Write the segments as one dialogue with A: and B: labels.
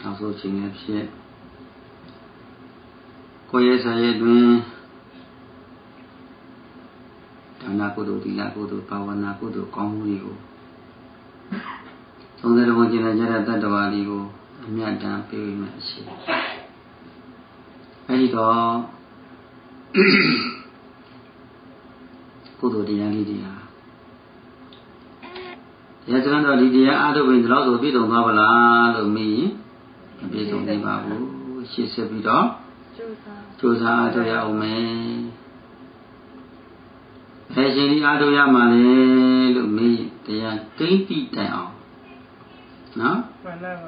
A: နောက်ဆုံးချိန်နဲ့ဖြစ်ကိုယ်ရဲ့ဆရာတွင်ဒါနကုသိုလ်သီလကုသိုလ်ဘာဝနာကုသိုလ်ကောင်းမှုတွေကိုသုံးတဲ့ဘုံကျင့်တဲ့တတ္တဝါတွေကိုအမြတ်တမ်းပေးမိမယ်ရှိအဲဒီတော့ကုသိုလ်တရားလေးတွေဟာတရားစကားတော်ဒီတရားအားထုတ်ပြီးဒီလောက်ဆိုပြည့်စုံသွားပါလားလို့မေးရင်မပြည့်စုံသေးပါဘူးရှေ့ဆက်ပြီးတော့ကြိုးစားအားထုတ်ရအောင်မယ်ဘယ်ရှင်ဒီအားထုတ်ရမှာလဲလို့မေးရင်တရားကိန်းတိတိုင်အောင်နော်မှန်ပါပါ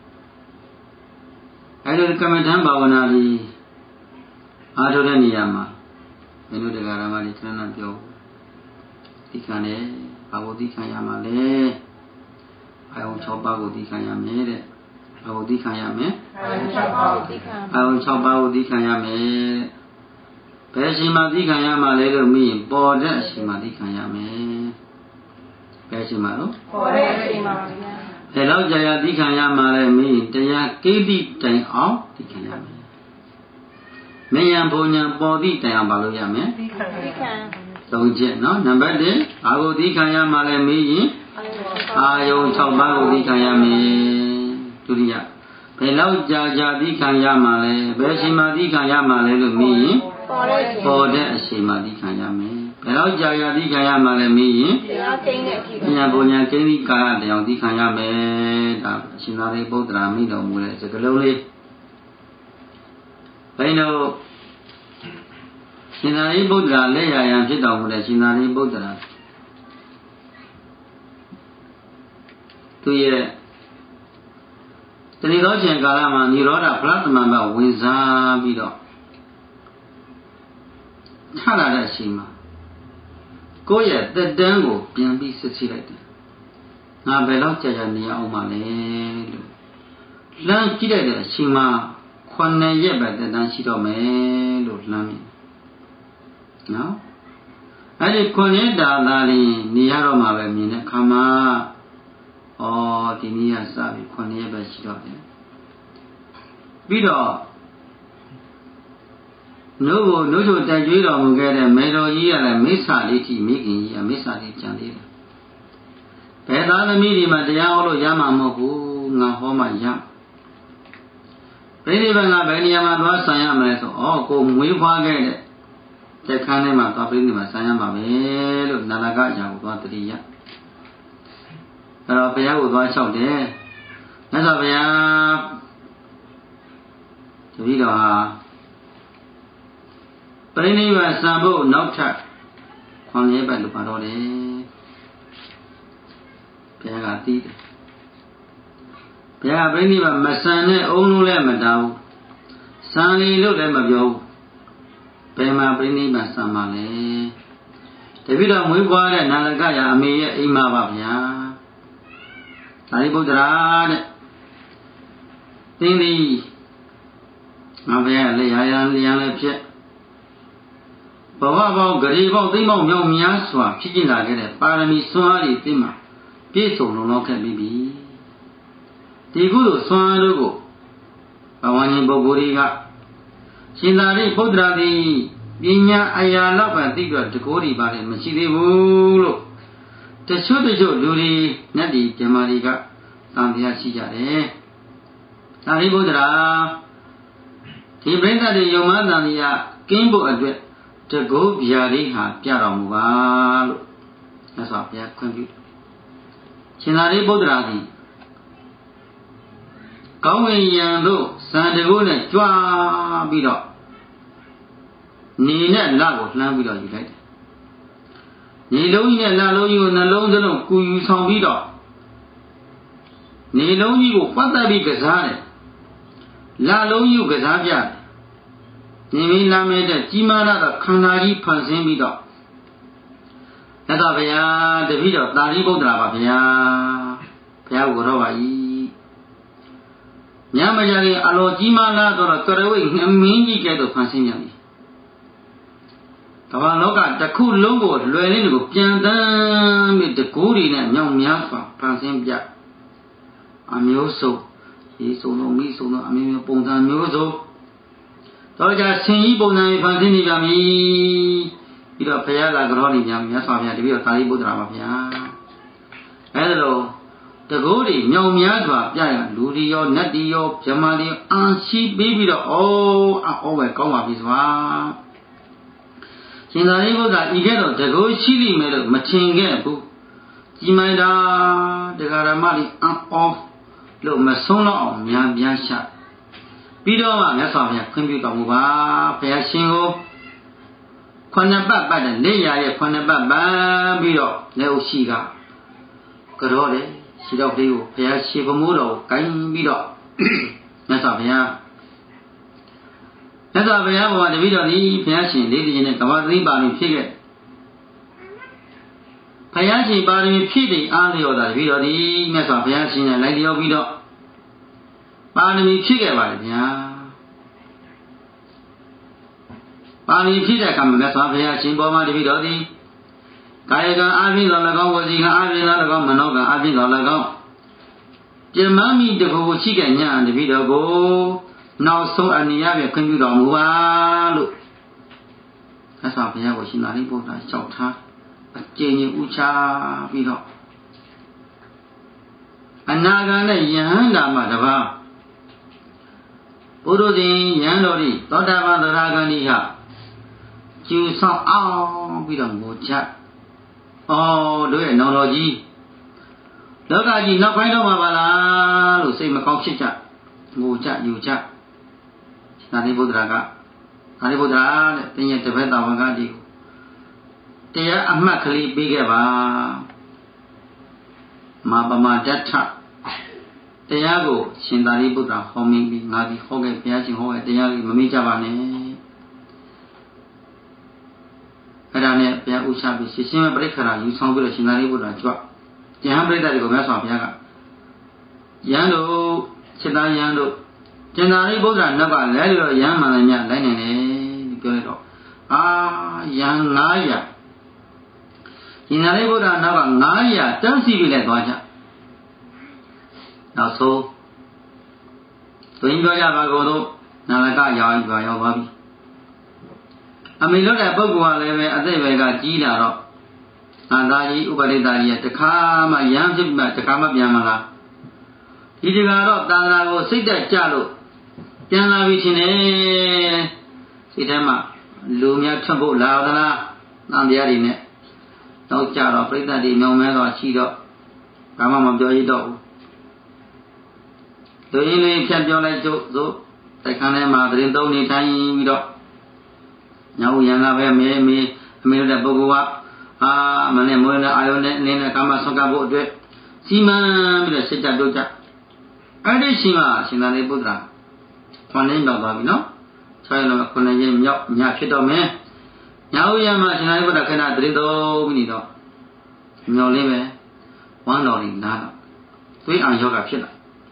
A: အဲဒီကမ္မထံဘာဝနာကြီးအားထုတ်တဲ့နေရာမှာမင်းတို့တရားဓမ္မတွေခဏပြောသိခံတယ်ဘာကိုသိခံရမှာလဲအာယုံ6ပါးကိုသိခံရမယ်တဲ့ဘာကိုသိခံရမယ်အာယုံ6ပါးကိုသိခံအာယုံ6ပါးကိုသိခံရမယ်ဘယ်ရှိမှသိခံရမှာလဲလို့မေးရင်ပေါ်တဲ့အရှိမှသိခံရမယ်ဘယ်ရှိမှလို့ပေါ်တဲ့အရှိမှပါဗျာဘယ်တော့ကြာရသိခံရမှာလဲမေးရင်တရားကိဋ္တိတိုင်အောင်သိခံရမယ်မယံဘုံညာပေါ်သည့်တိုင်အောင်ပါလို့ရမယ်သိခံသုံးချက်နော်နံပါတ်1ဘာကိုသိခံရမှာလဲမေးရင်အာယုံ6ပါးကိုသိခံရမယ်ဒုတိယဘယ်လောက်ကြာသိခံရမှာလဲဘယ်ရှိမှသိခံရမှာလဲလို့မေးရင်ပေါ်တဲ့အရှိမှသိခံရမယ်ဘယ်လောက်ကြာသိခံရမှာလဲမေးရင်တရားကျင်းတဲ့အထိဉာဏ်ပညာကျင်းသည့်ကာလတရားသိခံရမယ်ဒါအရှင်သာရိပုတ္တရာမိတော်မူတဲ့စကားလုံးလေးဘယ်လိုရှင်သာရိပုတ္တရာလက်ရယံဖြစ်တော်မူတဲ့ရှင်သာရိပုတ္တရာသူရဲ့တဏှိသောချိန်ကာလမှာនិရောဓဖလားသမန်ဘဝင်စားပြီးတော့ထလာတဲ့အချိန်မှာကိုယ့်ရဲ့သက်တမ်းကိုပြန်ပြီးစစ်ဆေးလိုက်တယ်ငါဘယ်တော့ကြာနေအောင်မလဲလို့လမ်းကြည့်လိုက်တဲ့အချိန်မှာ9ရက်ပဲသက်တမ်းရှိတော့မယ်လို့လမ်းမြင်နော်အဲ့ဒီ9ရက်တာသာလျှင်နေရတော့မှာပဲမြင်တဲ့ခါမှာဒီနေ့ကစပြီ9ရက်ပဲရှိတော့တယ်ပြီးတော့နို့ချိုတိုက်ကြွေးတော်မူခဲ့တဲ့မေတော်ကြီးကလည်းမိစ္ဆာလေးထိမိခင်ကြီးကမိစ္ဆာလေးကြံသေးတယ်ဘယ်သားသမီးဒီမှာတရားဟောလို့ရမှာမဟုတ်ဘူးငါဟောမှရပြိဋိဘံကဘယ်နေရာမှာသွားဆံရမလဲဆိုကိုမွေးဖွားခဲ့တဲ့တက်ခန်းထဲမှာသွားပြိဋိဘံဆံရမှာပဲလို့နာလကအရာကိုသွားတတိယအဲ့တော့ဘုရားကိုသွားလျှောက်တယ်မြတ်စွာဘုရားတပည့်တော်ဟာပြိဋိဘံဆံဖို့နောက်ထပ်9ရက်ပဲလိုပါတော့တယ်ဘုရားကသိတယ်ဘုရားပြိဋိဘံမဆံနဲ့အုံးလုံးလည်းမတောင်းဆံလီလို့လည်းမပြောဘူးဘယ်မှာပြိဋိဘံဆံမှာလဲတပည့်တော်မွေးဖွားတဲ့နာလကရာအမေရဲ့အိမ်မှာပါဗျာသာရိပုတ္တရာတဲ့သင်သည်ငါဘုရားလက်ရန်လည်းဖြစ်ဘဝပေါင်းဂရေပေါင်းသိမ့်ပေါင်းမြောက်များစွာဖြစ်ကျင်လာခဲ့တဲ့ပါရမီစွမ်းအားတွေသိမှပြည့်စုံလုံလောက်ခဲ့ပြီးပြီဒီကုသိုလ်စွမ်းအားတို့ကိုဘဝဉ္ဇဉ်ပုဂ္ဂိုလ်တွေကရှင်သာရိပုတ္တရာသည်ပညာအရာလောက်ပဲသိပြီးတကိုးဒီပါလေမရှိသေးဘူးလို့တချို့လူတွေနဲ့ဒီဓမ္မတွေကတန်တရားရှိကြတယ်သာရိပုတ္တရာဒီပြိဿတွေယုံမှန်တန်တရားကင်းဖို့အတွက်တကုတ်ဗျာဒိဟာပြတော်မူပါလို့မြတ်စွာဘုရားခွင့်ပြုရှင်သာရိပုတ္တရာသည်ကောင်းဝင်ရန်တို့ဇန်တကုတ်နဲ့ကြွားပြီးတော့နေနဲ့လကိုလှမ်းပြီးတော့ယူလိုက်တယ်နေလုံးကြီးနဲ့လလုံးကြီးကိုနှလုံးစလုံးကူယူဆောင်ပြီးတော့နေလုံးကြီးကိုပတ်သက်ပြီးကစားတယ်လလုံးကြီးကိုကစားပြတယ်နေမီလာမဲတဲ့ကြီးမားတဲ့ခန္ဓာကြီးဖန်ဆင်းပြီးတော့မြတ်စွာဘုရားတပည့်တော်သာရိပုတ္တရာပါဗျာဘုရားကိုတော့ပါ၏ညမကြခင်အလောကြီးမားလာတော့ကရဝိတ်နှမင်းကြီးကဲ့သို့ဖန်ဆင်းပြန်ပြီကမ္ဘာလောကတစ်ခုလုံးကိုလွယ်လင်းတွေကိုပြန်တန်းပြီးတကူးတွေနဲ့မြောင်များစွာဖန်ဆင်းပြအမျိုးစုံရေစုံတော့မိစုံတော့အမျိုးမျိုးပုံစံမျိုးစုံတော့ကြဆင်ကြီးပုံစံဖန်ဆင်းနေကြပြီပြီးတော့ဘုရားလာကြောနေကြမြတ်စွာဘုရားတပည့်တော်သာရိပုတ္တရာပါဗျာအဲဒါလို့တကိုးတွေမြောင်များစွာပြရလူတွေရောနတ်တွေရောဗြဟ္မာတွေအာရှိပြီးတော့အော်ဝဲကောင်းပါပြီစွာရှင်သာရိပုတ္တရာဤကဲ့သို့တကိုးရှိလိမ့်မယ်လို့မထင်ခဲ့ဘူးကြီးမိုက်တာတရားဓမ္မတွေအော်လို့မဆုံးတော့အောင်များများရှာပြီးတော့မှမြတ်စွာဘုရားခွင့်ပြုတော်မူပါဘုရားရှင်ကိုခုနှစ်ပတ်ပတ်တဲ့လက်ရရဲ့ခုနှစ်ပတ်ပန်းပြီးတော့လက်ဥရှိကကြောတယ်ရှိတော့လေးကိုဘုရားရှင်ပမိုးတော်ကိုကိုင်းပြီးတော့မြတ်စွာဘုရားဘုရားတပည့်တော်ဒီဘုရားရှင်လေးတည်းနဲ့ကမ္ဘာသိပါလို့ဖြစ်ခဲ့ဘုရားရှင်ပါရမီဖြည့်တဲ့အားလျော်တာတပည့်တော်ဒီမြတ်စွာဘုရားရှင်နဲ့လိုက်လျော်ပြီးတော့ပါရမီဖြည့်ခဲ့ပါလေဗျာပါရမီဖြည့်တဲ့အခါမှာမြတ်စွာဘုရားရှင်ပေါ်မှာတပည့်တော်ဒီကာယကံအာဖြင့်တော်၎င်းဝစီကံအာဖြင့်တော်၎င်းမနောကံအာဖြင့်တော်၎င်းပြမမီတကူရှိခဲ့ညာတပည့်တော်ကိုနောက်ဆုံးအနေရပြန်ခွင့်ပြုတော်မူပါလို့မြတ်စွာဘုရားကိုရှင်သာရိပုတ္တရာလျှောက်ထားအကျဉ်းကြီးဥချပြီးတော့အနာဂတ်နဲ့ယဟန္တာမှာတပါးဘုရုဇင်ယဟန်တော်ဤသောတာပန်သရဂန္ဒီဟာကျူဆောင်အောင်ပြီးတော့ငိုချတို့ရဲ့နောင်တော်ကြီးလောကကြီးနောက်ပိုင်းတော့မှာပါလားလို့စိတ်မကောင်းဖြစ်ကြငိုကြယူကြသာရိပုတ္တရာတဲ့တင်းရဲ့တပည့်တော်ဝန်ကဒီကိုတရားအမှတ်ကလေးပေးခဲ့ပါမာပမာတ္ထတရားကိုရှင်သာရိပုတ္တရာဟောမင်းပြီးငါဒီဟောခဲ့ဘုရားရှင်ဟောခဲ့တရားကြီးမမေ့ကြပါနဲ့အဲ့ဒါနဲ့ဘုရားဥချပြီးရှင်မပရိက္ခရာယူဆောင်ပြီးတော့ရှင်သာရိပုတ္တရာကြွယဟန်ပရိသတ်တွေကိုမြတ်စွာဘုရားကယဟန်တို့စိတ္တယဟန်တို့ရှင်သာရိပုတ္တရာနောက်ကလဲလို့ယဟန်မှန်တယ်များလိုက်နေတယ်လို့ပြောလိုက်တော့ယဟန်900ရှင်သာရိပုတ္တရာနောက်က900တန်းစီပြီးလည်းသွားကြနောက်ဆုံးတွင်ပြောကြပါကုန်တော့နာလကရောက်သွားပြီအမေလို့တဲ့ပုဂ္ဂိုလ်ကလည်းပဲအသိပဲကကြီးလာတော့အာသာကြီးဥပဒိတာကြီးကတခါမှရမ်းဖြစ်မှတခါမှပြန်မလားဒီတကတော့တာသနာကိုစိတ်တက်ကြလို့ပြန်လာပြီချင်းနဲ့စိတ်ထဲမှာလူများထွက်ဖို့လာသလားတန်တရားတွေနဲ့တော့ကြတော့ပြိဿတွေမြောင်မဲတော့ရှိတော့ဘာမှမပြောရတော့ဘူးလူရင်းလေးဖြတ်ပြောလိုက်စို့တိုက်ခန်းထဲမှာသတင်းသုံးနေတိုင်းပြီးတော့ညောင်ရံကပဲမေအမေတို့တဲ့ပုဂ္ဂိုလ်ကမနဲ့မွေးနဲ့အာယုန်နဲ့နင်းနဲ့ကာမဆွမ်းကဖို့အတွက်စီမံပြီးတော့စိတ်ကြတို့ကြအဲ့ဒီရှင်ကရှင်သာရိပုတ္တရာခွန်လင်းတော့သွားပြီနော်6ရက်လောက်9ရက်မြောက်ညဖြစ်တော့မယ်ညောင်ရံမှာရှင်သာရိပုတ္တရာခဏသတင်းသုံးပြီးတော့မြော်လေးပဲဝမ်းတော်လေးနားတော့သွေးအာယောဂဖြစ်လာ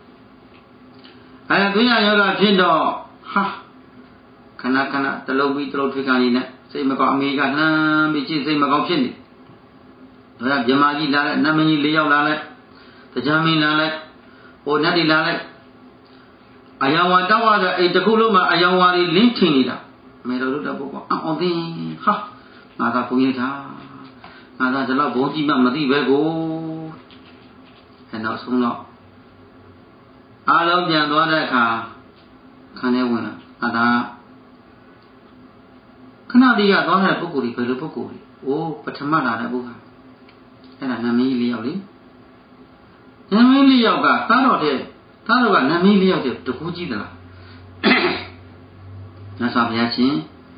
A: သွေးအာယောဂဖြစ်တော့ခဏတလုံးပြီးတလုံးထွေးကန်နေနဲ့စိတ်မကောင်းအမေကလှမ်းပြီးစိတ်မကောင်းဖြစ်နေဒါကဗြဟ္မာကြီးလာလိုက်နတ်မင်းကြီး၄ယောက်လာလိုက်တရားမင်းလာလိုက်ဟိုနတ်တွေလာလိုက်အယောင်ဝါတောက်ရတဲ့အိမ်တစ်ခုလုံးမှာအယောင်ဝါတွေလင်းထင်နေတာမေတော်တို့တဲ့ပုဂ္ဂိုလ်အောင်သိငါသာဘုံရထားငါသာဒီလောက်ဘုံကြီးမှမသိပဲကိုအဲနောက်ဆုံးတော့အားလုံးပြန်သွားတဲ့အခါခန်းထဲဝင်လာဒါခဏတည်းကသွားတဲ့ပုဂ္ဂိုလ်တွေဘယ်လိုပုဂ္ဂိုလ်တွေပထမလာတဲ့ပုဂ္ဂိုလ်အဲ့ဒါနမင်းကြီး၄ယောက်လေနမင်း၄ယောက်ကသားတော်ကနမင်း၄ယောက်တကူကြည့်သလားမြတ်စွာဘုရားရှင်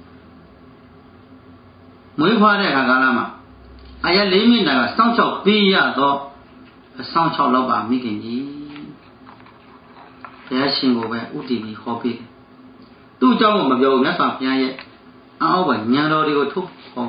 A: မွေးဖွားတဲ့အခါကာလမှာအရက်၄မိနစ်ကစောင့်ချောက်ပေးရတော့အဆောင်6လောက်ပါမိခင်ကြီးဘုရားရှင်ကိုပဲဥတည်ပြီးဟောပေးတယ်သူ့အကြောင်းကိုမပြောဘူးမြတ်စွာဘုရားရဲ့အောက်ပဲညာတော်တွေကိုထုတ်ဟော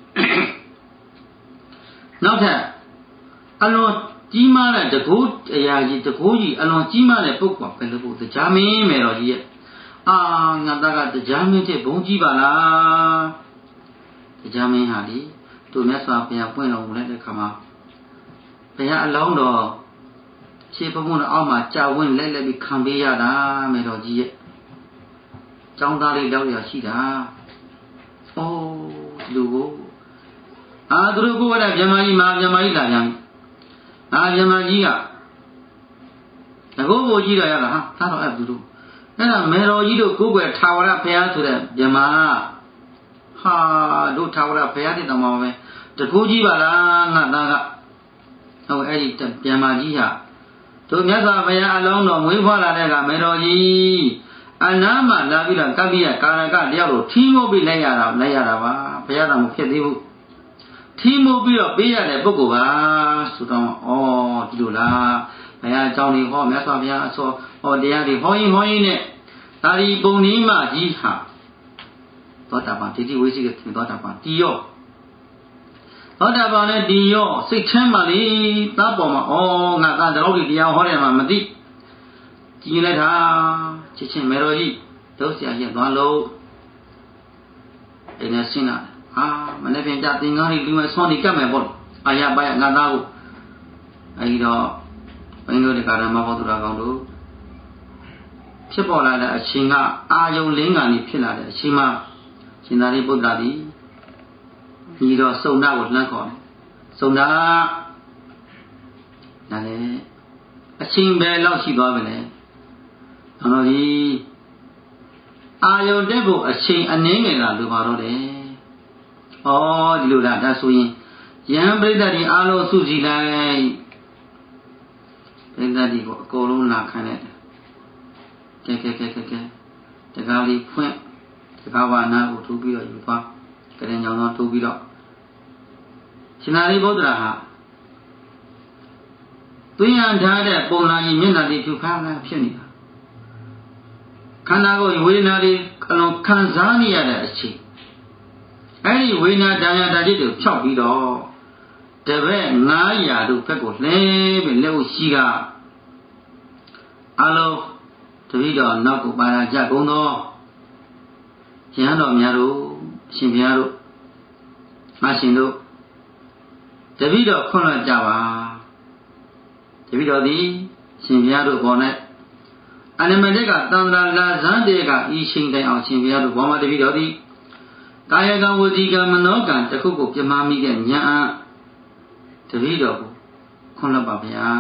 A: နောက်ထပ်အလွန်ကြီးမားတဲ့တကူအရာကြီးတကူကြီးအလွန်ကြီးမားတဲ့ပုဂ္ဂိုလ်ပဲလို့ဘုရားမင်းမယ်တော်ကြီးရဲ့ငါသားကတရားမင်းတဲ့ဘုံကြီးပါလားတရားမင်းဟာလေသူမြတ်စွာဘုရားပွင့်တော်မူတဲ့ခါမှာဘုရားအလောင်းတော်ခြေဖုံးအောက်မှာကြာဝင်းလဲလဲပြီးခံပေးရတာမေတော်ကြီးရဲ့ကျောင်းသားလေးရောက်ရရှိတာအိုးဒီလိုကိုသူတို့ကိုယ်ကမြမကြီးမှာမြမကြီးလာပြန်မြမကြီးကတကုတ်ကိုကြည့်တော့ရတာဟာဒါတော့အဲ့သူတို့အဲ့ဒါမေတော်ကြီးတို့ကိုယ်ွယ်ထာဝရဘုရားဆိုတဲ့မြမဟာတို့ထာဝရဘုရားတည်တော်မှာပဲတကူကြီးပါလားငါသားကဟုတ်အဲ့ဒီမြမကြီးဟာတို့မြတ်စွာဘုရားအလုံးတော်မွေးဖွားလာတဲ့ကမေတော်ကြီးအနားမှာလာပြီးတော့ကပ္ပိယကာရကတယောက်ကိုထီးမိုးပြီးလိုက်ရတာပါဘုရားတော်မဖြစ်သေးဘူးထီးမိုးပြီးတော့ပေးရတဲ့ပုဂ္ဂိုလ်ပါဆိုတော့ဒီလိုလားဘုရားအကြောင်းတွေဟောမြတ်စွာဘုရားအစောဟောတရားတွေဟောရင်နဲ့ဒါဒီပုံနည်းမကြီးဟာသောတာပန်ဒိဋ္ဌိဝိသိကခင်သောတာပန်တီရောသောတာပန်နဲ့တီရောစိတ်ချမ်းပါလေသားပေါ်မှာငါသားတော်ကြီးတရားဟောတယ်မှမသိကြည်လိုက်တာချစ်ချင်းမေတော်ကြီးဒုစရရက်သွားလို့အိမ်နဲ့ဆင်းလာမနေ့ပြန်ကြသင်္ကားလေးလူမဲ့ဆွမ်းနေကတ်မယ်ပေါ့အာရပါရငါသားကိုအဲဒီတော့ဘိန်းတို့ဒီကာရမဘောသူတော်ကောင်းတို့ဖြစ်ပေါ်လာတဲ့အချိန်ကအာယုံလင်းကနေဖြစ်လာတဲ့အချိန်မှာရှင်သာရိပုတ္တရာသည်ဒီတော့စုံနာကိုလှမ်းခေါ်တယ်စုံနာဒါလည်းအချိန်ပဲလောက်ရှိသွားပြီလေတော်ကြီးအာယုံတက်ဖို့အချိန်အနည်းငယ်လာလိုပါတော့တယ်ဒီလိုလားဒါဆိုရင်ယံပရိသတ်ဒီအားလုံးစုစည်းလိုက်ပရိသတ်ဒီကိုအကုန်လုံးလာခံလိုက်တယ်ကဲတကားလေးဖွင့်တကားဝါနာကိုထိုးပြီးတော့ယူသွားကရင်ညောင်းတော့ထိုးပြီးတော့ရှင်သာရိပုတ္တရာဟာသွင်းရထားတဲ့ပုံနာကြီးမျက်နှာလေးဖြူခါခါဖြစ်နေတာခန္ဓာကိုယ်ဝေဒနာတွေအလုံးခံစားနေရတဲ့အချိန်အဲ့ဒီဝေဒနာတရားဓာတ်တွေဖြောက်ပြီးတော့တပည့်900တို့ဘက်ကိုလှဲပြီးလက်ဦးရှိကအလုံးတပည့်တော်နောက်ကိုပါလာကြကုန်သောရဟန်းတော်များတို့အရှင်ဘုရားတို့အရှင်တို့တပည့်တော်ခွင့်လွှတ်ကြပါတပည့်တော်သည်ရှင်ဘုရားတို့ပေါ်၌အနမတက်ကသံဃာလာဇန်တေကဤချိန်တိုင်အောင်ရှင်ဘုရားတို့ဘောမတပည့်တော်သည်ကာယကံဝစီကံမနောကံတစ်ခုကိုပြမမိတဲ့ဉာဏ်အားတပည့်တော်ကိုခွင့်လွှတ်ပါဗျာ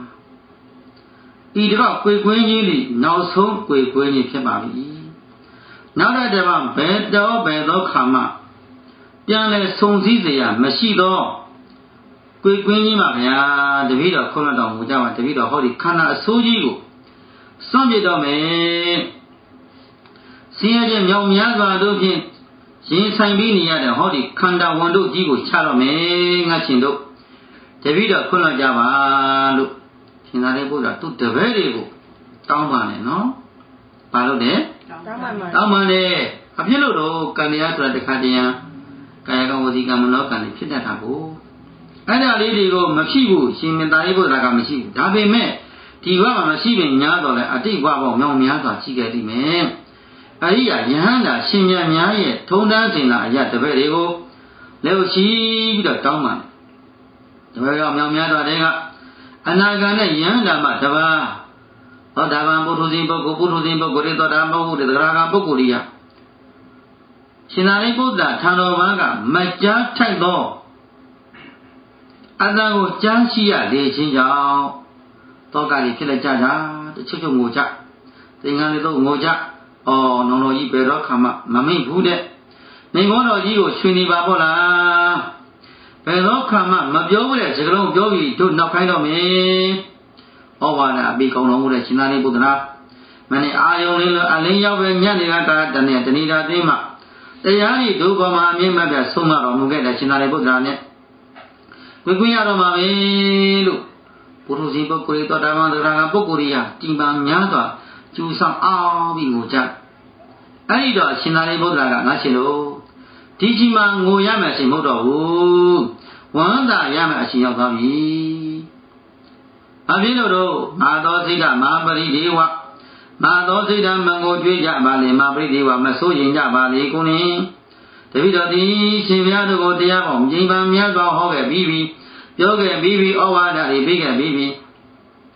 A: ဤတော့ကိုယ်ကွင်းကြီးလိနောက်ဆုံးကိုယ်ကွင်းကြီးဖြစ်ပါပြီနောက်တစ်ပတ်ဘယ်သောခါမှပြန်လဲဆုံစည်းเสียမရှိတော့ကိုယ်ကွင်းကြီးမှာဗျာတပည့်တော်ခွင့်လွှတ်တော်မူကြပါတပည့်တော်ဟောဒီခန္ဓာအစိုးကြီးကိုစွန့်ပြတော့မယ်ဆင်းရဲခြင်းမြောင်များစွာတို့ဖြင့်ရင်ဆိုင်ပြီးနေရတဲ့ဟောဒီခန္ဓာဝန်တို့ကြီးကိုချတော့မယ်ငါရှင်တို့တပည့်တော်ခွင့်လွှတ်ကြပါလို့ရှင်သာရိပုတ္တရာသူတပည့်တွေကိုတောင်းပါနဲ့နော်ဘာလို့လဲတောင်းပါနဲ့အဖြစ်လို့တော့ကံတရားဆိုတာတခါတည်းကာယကံဝစီကံမနောကံတွေဖြစ်တတ်တာကိုအဲ့ဒါလေးတွေကိုမဖြစ်ဘူးရှင်သာရိပုတ္တရာကမရှိဘူးဒါပေမဲ့ဒီဘဝမှာမရှိပင်ညာတော့လဲအတိတ်ဘဝပေါင်းမြောင်များစွာရှိခဲ့လိမ့်မယ်အရိယာယဟန္တာရှင်မြတ်များရဲ့ထုံတန်းစင်လာအရာတပည့်တွေကိုလက်ရှိပြီးတော့တောင်းပါတပည့်တော်မြောင်များစွာတွေကအနာဂတ်နဲ့ယဟန္တာမှတပါးဟောဒါဗံပုထုဇဉ်ပုဂ္ဂိုလ်ပုထုဇဉ်ပုဂ္ဂိုလ်တွေသောတာပုဂ္ဂိုလ်တွေသရဂါပုဂ္ဂိုလ်တွေရှင်သာရိပုတ္တရာထံတော်ဘာကမကြားထိုက်သောအတန်ကိုကြားရှိရလေခြင်းကြောင့်တောကကြီးဖြစ်လိုက်ကြတာတချို့ငိုကြသင်္ကန်းတွေတော့ငိုကြနောင်တော်ကြီးဘယ်တော့ခါမှမမိတ်ဘူးတဲ့နေဘောတော်ကြီးကိုရွှေနေပါပေါ့လားဘယ်တော့ခါမှမပြောဘူးတဲ့စကားလုံးပြောပြီးတို့နောက်ခိုင်းတော့မယ်ဩဝါဒအပိကောင်းတော်မူတဲ့ရှင်သာရိပုတ္တရာမနေ့အာယုံလေးအလင်းရောက်ပဲညနေကတနေ့တဏိတာသိမှတရားဤဒုက္ခမှာအမြင့်မဲ့ပြဆုံးမတော်မူခဲ့တဲ့ရှင်သာရိပုတ္တရာနဲ့ဝိကွင်းရတော်မှာပဲလို့ပုထုဇဉ်ပုဂ္ဂိုလ်တွေသောတာပန်သရဂါပုဂ္ဂိုလ်တွေကတိမ်ပန်များစွာကျူဆောင်အောင်ပြီးငိုကြအဲ့ဒီတော့ရှင်သာရိပုတ္တရာကငါရှင်တို့ဒီကြီးမှာငိုရမယ်အချိန်မဟုတ်တော့ဘူးဝမ်းသာရမယ်အချိန်ရောက်သွားပြီအဖြစ်လို့တော့မာသောစိတ်ဓမာပရိဒေဝမာသောစိတ်ဓမံကိုကြွေးကြပါလေမာပရိဒေဝမဆိုးရင်ကြပါလေကိုနေတပိတော်သည်ရှင်ဘုရားတို့ကိုတရားပေါင်းချိန်ပန်များစွာဟောခဲ့ပြီးပြီပြောခဲ့ပြီးပြီဩဝါဒတွေပေးခဲ့ပြီးပြီ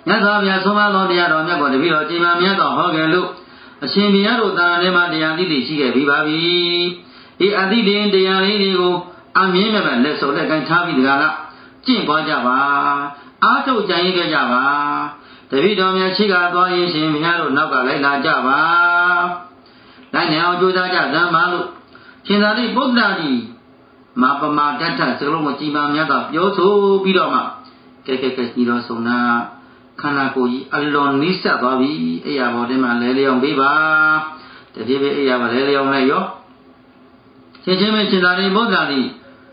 A: မြတ်စွာဘုရားဆုံးမသောတရားတော်မြတ်ကိုတပည့်တော်ချိန်မှမြတ်တော်ဟောခဲ့လို့အရှင်ဘုရားတို့သာထဲမှာတရားသိသိရှိခဲ့ပြီးပါပြီဒီအသိတင်တရားလေးတွေကိုအမြင်မဲ့လက်စုပ်လက်ကိုင်းထားပြီးတကားလားကျင့်ပွားကြပါအားထုတ်ကြံရခဲ့ကြပါတပည့်တော်များရှိကသွားရင်ရှင်ဘုရားတို့နောက်ကလိုက်လာကြပါလိုက်နေအောင်ကြိုးစားကြသမ်းပါလို့ရှင်သာရိပုတ္တရာကြီးမာပမာတတ်ထစကလုံးကိုကြည်ပါများစွာပြောဆိုပြီးတော့မှကဲညီတော်ဆုံးနာခန္ဓာကိုယ်ကြီးအလွန်နိစ္စသွားပြီအိယာဘောထဲမှာလဲလျောင်းပေးပါတဖြည်းဖြည်းအိယာဘောလဲလျောင်းလိုက်ရောချင်းချင်းပဲရှင်သာရိပုတ္တရာကြီး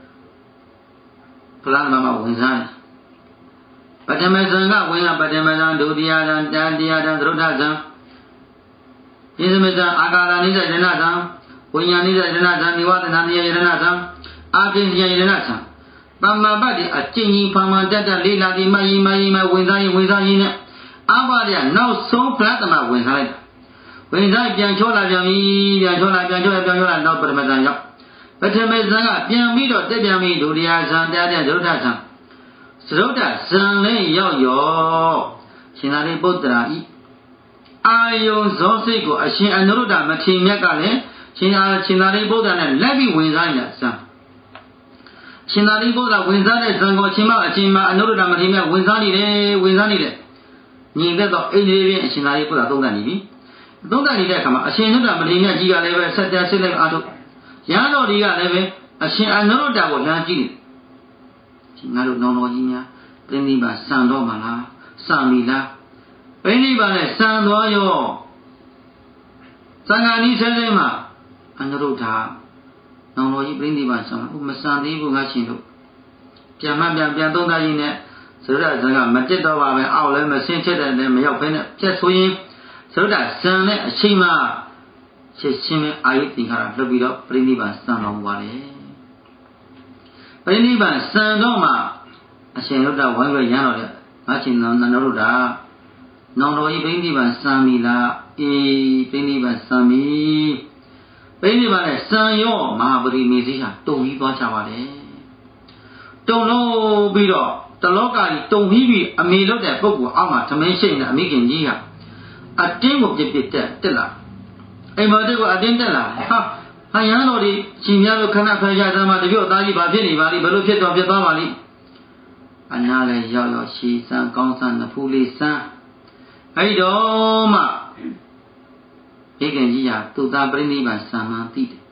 A: ဖလားမှာဝင်စားတယ်ပထမဇန်ကဝင်ကပထမဇန်ဒုတိယဇန်တတိယဇန်သရုတ်ဇန်ဣဇမဇန်အာကာရနိစ္စယရဏဇန်ဝိညာဏိစ္စယရဏဇန်နိဝသနာနိယရဏဇန်အာကိဉ္စယရဏဇန်ပမ္မာပတ်ဒီအကျဉ်းကြီးဖန်ဖန်တက်တက်လေးလာဒီမယီဝင်စားရင်နဲ့အဘရနောက်ဆုံးဖလားသမဝင်စားလိုက်ဝင်စားပြန်ချောလာပြန်ပြီပြန်ချောလာနောက်ပထမဇန်ရောက်ပထမဇန်ကပြန်ပြီးတော့တက်ပြန်ပြီဒုတိယဇန်တတိယသရုတ်ဇန်သရုတ်ဇန်လေးရောက်ရောရှင်သာရိပုတ္တရာဤအာယုံဇောစိတ်ကိုအရှင်အနုရုဒ္ဓမထေရမြတ်ကလည်းရှင်သာရိပုတ္တရာနဲ့လက်ပြီးဝင်စားနေတာဇန်ရှင်သာရိပုတ္တရာဝင်စားတဲ့ဇန်ကိုအရှင်မအနုရုဒ္ဓမထေရမြတ်ဝင်စားနေတယ်ညီသက်တော့အိန္ဒြေပြင်အရှင်သာရိပုတ္တရာသုံးသပ်နေပြီသုံးသပ်နေတဲ့အခါမှာအရှင်အနုရုဒ္ဓမထေရမြတ်ကြီးကလည်းပဲဆက်တက်ဆစ်လိုက်အားထုတ်ရဟန်းတော်တွေကလည်းပဲအရှင်အနုရုဒ္ဓကိုလမ်းကြည့်နေငါတို့နောင်တော်ကြီးများပြိဋိဘစံတော်မလားစံပြီလားပြိဋိဘနဲ့စံတော်ရောသံဃာနီးဆဲဆဲမှာအနုရုဒ္ဓနောင်တော်ကြီးပြိဋိဘစံမစံသေးဘူးငါရှင်တို့ပြန်သုံးသပ်ရင်းနဲ့သရုတ်ဇန်ကမတက်တော့ပါပဲအောက်လည်းမဆင်းချက်တဲ့လည်းမရောက်ဘဲနဲ့ပြတ်ဆိုရင်သရုတ်ဇန်နဲ့အချိန်မှချက်ချင်းပဲအာယုသင်္ခါရလွတ်ပြီးတော့ပြိဋိဘစံတော်မူပါလေပြိဋိဘစံတော့မှအရှင်ရုဒ္ဓဝိုင်းဝဲရမ်းတော်တဲ့ငါရှင်နန္ဒရုဒ္ဓနောင်တော်ကြီးပြိဋိဘစံပြီလားအေးပြိဋိဘစံပြီပြိဋိဘနဲ့စံရောမဟာပရိမေဇိဟာတုံပြီးသွားချပါလေတုံလို့ပြီးတော့တလောကကြီးတုံပြီးအမေလွတ်တဲ့ပုဂ္ဂိုလ်အောက်မှာသမင်းရှိနေအမိခင်ကြီးဟာအတင်းကိုပြစ်တက်လာအိမ်မတက်ကိုအတင်းတက်လာဟာရန်တော်ဒီရှင်များတို့ခဏဖယ်ကြသမှာတပြို့သားကြီးဘာဖြစ်နေပါလိဘယ်လိုဖြစ်သွားပါလိအနာလည်းရောက်ရှည်စမ်းကောင်းစမ်းနဖူးလေးစမ်းအဲ့တော့မှမိခင်ကြီးဟာသူ့သားပြိဋိဘံစံမှန်းသိတယ်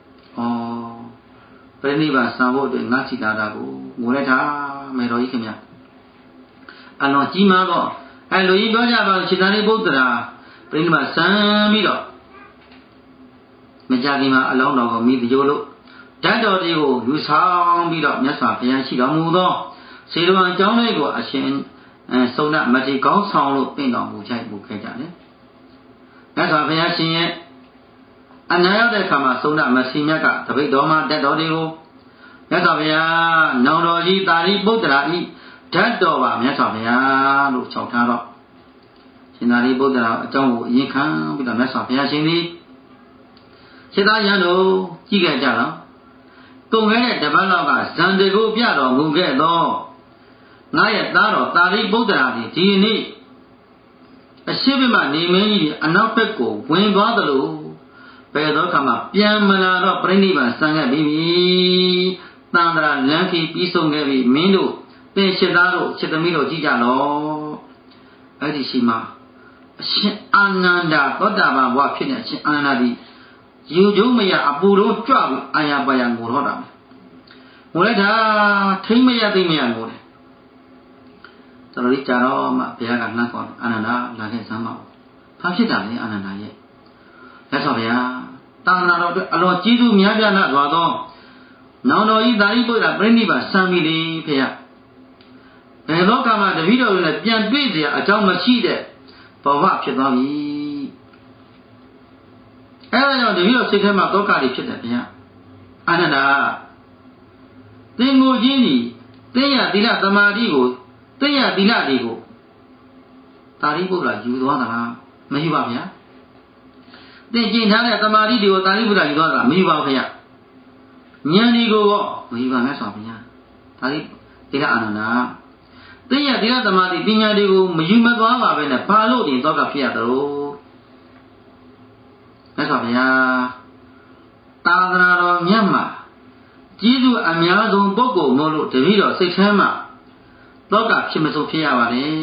A: ပြိဋိဘံစံဖို့အတွက်ငါစီတာကိုငိုလိုက်တာမေတော်ကြီးခင်ဗျအလွန်ကြီးမားတော့အဲ့လိုကြီးပြောကြပါရှင်သာရိပုတ္တရာပြိဋိဘံစံပြီးတော့မကြခင်မှာအလောင်းတော်ကိုမိတကြိုးလို့ဓာတ်တော်တွေကိုလူဆောင်ပြီးတော့မြတ်စွာဘုရားရှိတော်မူသောစေတဝန်ကျောင်းလေးကိုအရှင်စုံနမတိကောင်းဆောင်လို့ပင့်တော်မူခဲ့ကြတယ်မြတ်စွာဘုရားရှင်ရဲ့အနာရောက်တဲ့အခါမှာစုံနမစီမြတ်ကတပိတ်တော်မှာဓာတ်တော်တွေကိုမြတ်စွာဘုရားနောင်တော်ကြီးသာရိပုတ္တရာဤဓာတ်တော်ပါမြတ်စွာဘုရားလို့ခြောက်ထားတော့ရှင်သာရိပုတ္တရာအကြောင်းကိုအရင်ခံပြီးတော့မြတ်စွာဘုရားရှင်သည်ခြေသားရန်တို့ကြည့်ခဲ့ကြတော့ကုံခဲ့တဲ့တပတ်လောက်ကဇန်တကိုပြတော်မူခဲ့တော့ငါရဲ့သားတော်သာရိပုတ္တရာဒီနေ့အရှိဘိမနေမင်းကြီးအနောက်ဘက်ကိုဝင်သွားသလိုဘယ်တော့မှပြန်မလာတော့ပြိဋိဘံစံခဲ့ပြီတန်တရာလမ်းခီပြီးဆုံးခဲ့ပြီမင်းတို့သင်ရှစ်သားတို့ရှစ်သမီးတို့ကြည့်ကြလောအဲ့ဒီရှိမှာအရှင်အာနန္ဒာသောတာပန်ဘဝဖြစ်နေအရှင်အာနန္ဒာဒီယူကျုံမရအပူတော့ကြွပြီးအာရပါရငိုတော့တာငိုလိုက်တာထိမ့်မရသိမရငိုတယ်တော်တော်ကြီးကြာတော့မှဘုရားကလှမ်းခေါ်အာနန္ဒာလာခဲ့စမ်းပါဦးဘာဖြစ်တာလဲအာနန္ဒာရဲ့လက်ဆော့ဗျာတာနာတော်အတွက်အလွန်ကြီးသူများပြားနာသွားသောနောင်တော်ကြီးသာရိပုတ္တရာပြိဋိဘံစံပြီလေဖေရဘယ်တော့မှတပည့်တော်တွေနဲ့ပြန်တွေ့เสียအကြောင်းမရှိတဲ့ဘဝဖြစ်သွားပြီအဲ့ဒါကြောင့်တပည့်တော်စိတ်ထဲမှာဒုက္ခတွေဖြစ်တယ်ဗျာအာနန္ဒာသင်ကိုချင်းဒီသင်ရသီလသမာဓိကိုသင်ရသီလတွေကိုသာရိပုတ္တရာယူသွားတာမယူပါဗျာသင်ကျင့်ထားတဲ့သမာဓိတွေကိုသာရိပုတ္တရာယူသွားတာမယူပါဘူးဗျာဉာဏ်ဒီကိုမယူပါနဲ့ဆိုပါဗျာသာရိသီလအာနန္ဒာတင်းရသီလသမာဓိပညာတွေကိုမယူမသွားပါပဲနဲ့ဘာလို့ဒီတော့ကဖြစ်ရသလိုမြတ်စွာဘုရားသာသနာတော်မြတ်မှာကျေးဇူးအများဆုံးပုဂ္ဂိုလ်မို့လို့တပည့်တော်စိတ်ထဲမှာတော့ကဖြစ်မဆုံးဖြစ်ရပါတယ်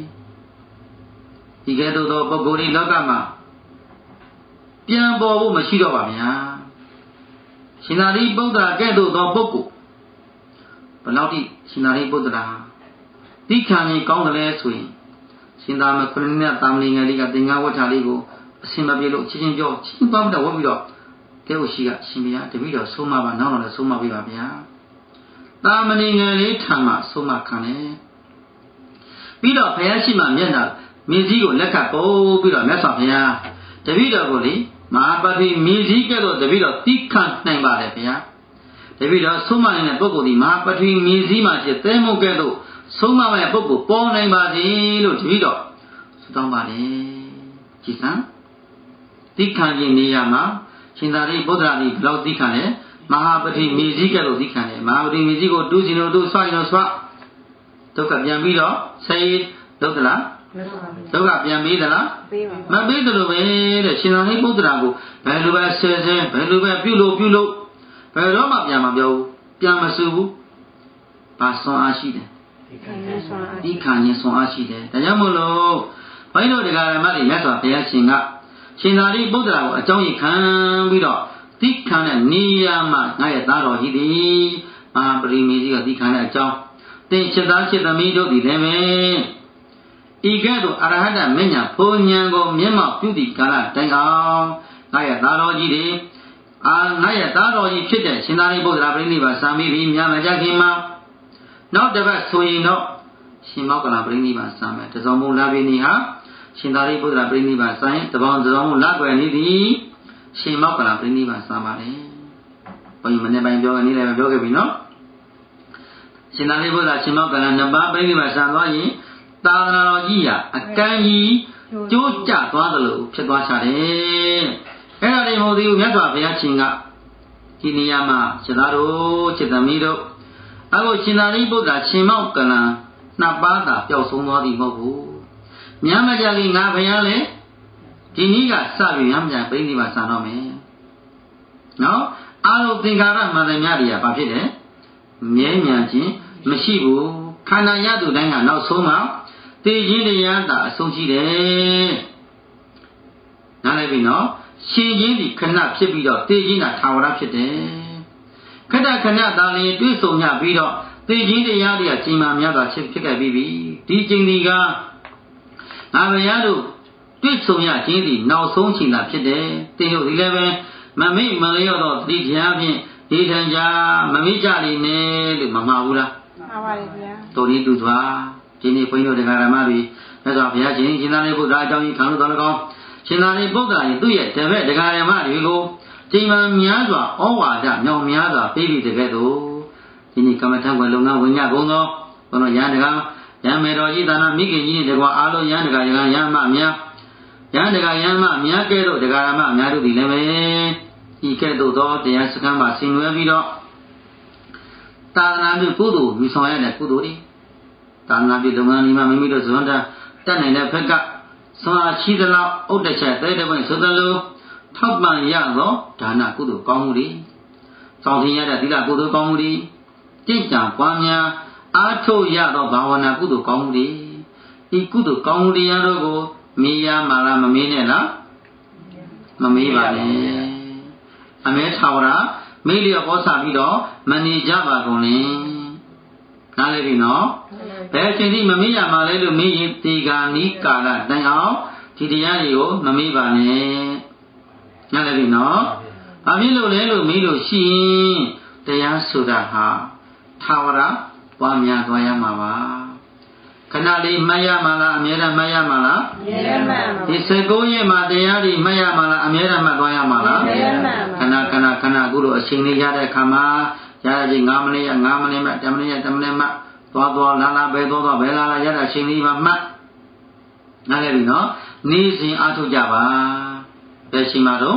A: ဒီကဲ့သို့သောပုဂ္ဂိုလ်ဒီလောကမှာပြန်ပေါ်ဖို့မရှိတော့ပါဗျာရှင်သာရိပုတ္တရာကဲ့သို့သောပုဂ္ဂိုလ်ဘယ်လောက်ထိရှင်သာရိပုတ္တရာတိခံရင်ကောင်းတယ်လဲဆိုရင်ရှင်သာမခုနှစ်နှစ်တာမဏေငယ်လေးကသင်္ဃဝဋ္ဌာလေးကိုအစင်မပြေလို့ချင်းပြောချင်းသွားပြီးတော့ဝတ်ပြီးတော့ကဲဥရှိကရှင်ဘုရားတပည့်တော်ဆုံးမပါနောက်တော့လည်းဆုံးမပေးပါဗျာတာမဏေငယ်လေးထံမှာဆုံးမခံတယ်ပြီးတော့ဘုရားရှိမှမျက်နှာမြည်စည်းကိုလက်ကပို့ပြီးတော့မြတ်စွာဘုရားတပည့်တော်ကိုလေမဟာပတိမြည်စည်းကဲ့သို့တပည့်တော်တိခံနိုင်ပါတယ်ဗျာတပည့်တော်ဆုံးမနေတဲ့ပုဂ္ဂိုလ်ဒီမဟာပတိမြည်စည်းမှာဖြစ်သဲမုတ်ကဲ့သို့ဆုံးမမဲ့ပုဂ္ဂိုလ်ပေါ်နိုင်ပါစေလို့တပည့်တော်ဆုတောင်းပါတယ်ကြည်စံတိခံခြင်းနေရာမှာရှင်သာရိပုတ္တရာဒီဘလောက်တိခံလဲမဟာပတိမြည်စည်းကဲ့သို့တိခံတယ်မဟာပတိမြည်စည်းကိုတူးစီလို့တူးဆွရင်တော့ဆွဒုက္ခပြန်ပြီးတော့ဆေးဒုက္ခလားဒုက္ခပြန်ပေးသလားမပေးသလိုပဲတဲ့ရှင်သာရိပုတ္တရာကိုဘယ်လိုပဲဆဲဆဲဘယ်လိုပဲပြုလို့ဘယ်တော့မှပြန်မပြောဘူးပြန်မဆူဘူးဘာဆွမ်းအားရှိတယ်ဒီခံရင်ဆွမ်းအားရှိတယ်ဒါကြောင့်မို့လို့ဘုန်းကြီးတို့တရားဓမ္မတွေမြတ်စွာဘုရားရှင်ကရှင်သာရိပုတ္တရာကိုအကြောင်းရခံပြီးတော့တိခံတဲ့နေရာမှာငါရဲ့သားတော်ကြီးသည်မဟာပရိမေကြီးကတိခံတဲ့အကြောင်းသင်ချက်သားချက်သမီးတို့သည်လည်းပဲဤကဲ့သို့အရဟတမဉ္ဇဉ်ဘုံဉဏ်ကိုမျက်မှောက်ပြုသည့်ကာလတိုင်အောင်ငါရဲ့သားတော်ကြီးတွေငါရဲ့သားတော်ကြီးဖြစ်တဲ့ရှင်သာရိပုတ္တရာပြိဋိဘဆံမိပြီးမြတ်မကြခင်မှာနောက်တစ်ပတ်ဆိုရင်တော့ရှင်မောက္ကလပြိဋိဘဆံမယ်တစောင်းမုံလာပြီနေဟာရှင်သာရိပုတ္တရာပြိဋိဘဆံရင်တပေါင်းတစောင်းမုံလာွယ်နေသည်ရှင်မောက္ကလပြိဋိဘဆံပါတယ်ဘုန်းကြီးမနေ့ပိုင်းပြောကနေလည်းပြောခဲ့ပြီနော်ရှင်သာရိပုတ္တရာရှင်မောက္ကလနှစ်ပါးပြိဋိဘဆံသွားရင်သာသနာတော်ကြီးဟာအကန့်ကြီးကျိုးကျသွားသလိုဖြစ်သွားချတယ်။အဲ့ဒါတွေမဟုတ်သေးဘူးမြတ်စွာဘုရားရှင်ကဒီနေရာမှာရှင်သားတို့จิตသမီးတို့အခုရှင်သာရိပုတ္တရာရှင်မောက္ကလံနှစ်ပါးသာပျောက်ဆုံးသွားသည်မဟုတ်ဘူး။မြတ်မကြခင်ငါဘုရားလည်းဒီနည်းကစပြီးမြတ်မကြပြိဋိဘဆံတော့မယ်။နော်အာရုံသင်္ခါရမှန်တယ်များတွေကဘာဖြစ်လဲ။မြဲမြံခြင်းမရှိဘူး။ခန္ဓာရသူတိုင်းကနောက်ဆုံးမှတေခြင်းတရားသာအဆုံးရှိတယ်။နားလည်ပြီနော်။ရှင်ခြင်းဒီခဏဖြစ်ပြီးတော့တေခြင်းကထာဝရဖြစ်တယ်။ခဏခဏသာလျှင်တွေ့ဆုံညပြီးတော့တေခြင်းတရားတွေကချိန်မှများစွာဖြစ်ခဲ့ပြီးပြီ။ဒီချိန်ဒီကငါဘုရားတို့တွေ့ဆုံရခြင်းဒီနောက်ဆုံးချိန်သာဖြစ်တယ်။တေတို့ဒီလည်းပဲမမိတ်မလျော့တော့တိတရားဖြင့်ဒီထံကြမမိကြလိမ့်နဲ့လို့မမှားဘူးလား။မှားပါတယ်ဗျာ။တို့ဒီတူသွားဒီနေ့ဘုန်းကြီးတို့တရားဓမ္မတွေမြတ်စွာဘုရားရှင်ရှင်သာရိပုတ္တရာအကြောင်းကြီးခံလို့တော်၎င်းရှင်သာရိပုတ္တရာသူ့ရဲ့တပည့်တရားဓမ္မတွေကိုချိန်မှန်များစွာဩဝါဒမြောင်များစွာပေးပြီးတကယ်တော့ဒီနေ့ကမ္မထံကွယ်လုံငန်းဝင်ညကုန်သောဘုန်းတော်ရဟန်းတရားရဟန်းမေတော်ကြီးသာနာမိခင်ကြီးနဲ့တကွာအားလုံးရဟန်းတရားရဟန်းမများရဟန်းတရားရဟန်းမများကဲ့သို့တရားဓမ္မအများတို့သည်လည်းပဲဤကဲ့သို့သောတရားစခန်းမှာဆင်နွှဲပြီးတော့သာသနာ့ပြုကုသိုလ်မြဆောင်ရတဲ့ကုသိုလ်တွေသာသနာ့ပြုလုပ်ငန်းတွေမှာမိမိတို့ဇွန်တာတက်နိုင်တဲ့ဘက်ကဆွမ်းအားရှိသလောက်ဥဒ္ဒချက်တဲ့တဲ့ဘက်ဆိုသလိုထောက်ပံ့ရသောဒါနကုသိုလ်ကောင်းမှုတွေဆောင်ထင်ရတဲ့သီလကုသိုလ်ကောင်းမှုတွေကြင်ကြံပွားများအားထုတ်ရသောဘာဝနာကုသိုလ်ကောင်းမှုတွေဤကုသိုလ်ကောင်းမှုတရားတို့ကိုမေးရမှာလားမမေးနဲ့လားမမေးပါနဲ့အမဲထာဝရမေးလျော့ပေါ်စားပြီးတော့မနေကြပါကုန်လင်နားလည်ပြီနော်ဘယ်အချိန်ထိမမေးရမှာလဲလို့မေးရင်ဒီကနီးကာလတိုင်အောင်ဒီတရားတွေကိုမမေးပါနဲ့နားလည်ပြီနော်ဘာဖြစ်လို့လဲလို့မေးလို့ရှိရင်တရားဆိုတာဟာထာဝရပွားများသွားရမှာပါခဏလေးမှတ်ရမှာလားအမြဲတမ်းမှတ်ရမှာလားအမြဲတမ်းမှတ်ပါဒီ19ရက်မှာတရားတွေမှတ်ရမှာလားအမြဲတမ်းမှတ်သွားရမှာလားအမြဲတမ်းမှတ်ပါခဏအခုလိုအချိန်လေးရတဲ့အခါမှာရတဲ့ချိန်9မိနစ်မှ10မိနစ်မှသွားလာဘယ်သွားဘယ်လာရတဲ့အချိန်လေးမှမှတ်နားလည်ပြီနော်နေ့စဉ်အားထုတ်ကြပါဘယ်ချိန်မှာတော့